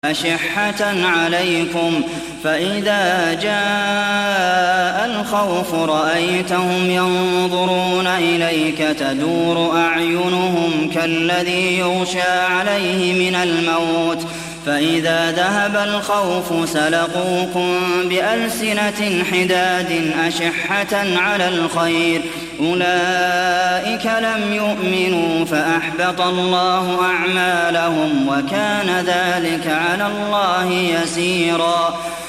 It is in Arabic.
أشحة عليكم فإذا جاء الخوف رأيتهم ينظرون إليك تدور أعينهم كالذي يغشى عليه من الموت فإذا ذهب الخوف سلقوكم بألسنة حداد أشحة على الخير أولئك لم يؤمنوا فأحبط الله أعمالهم وكان ذلك على الله يسيرا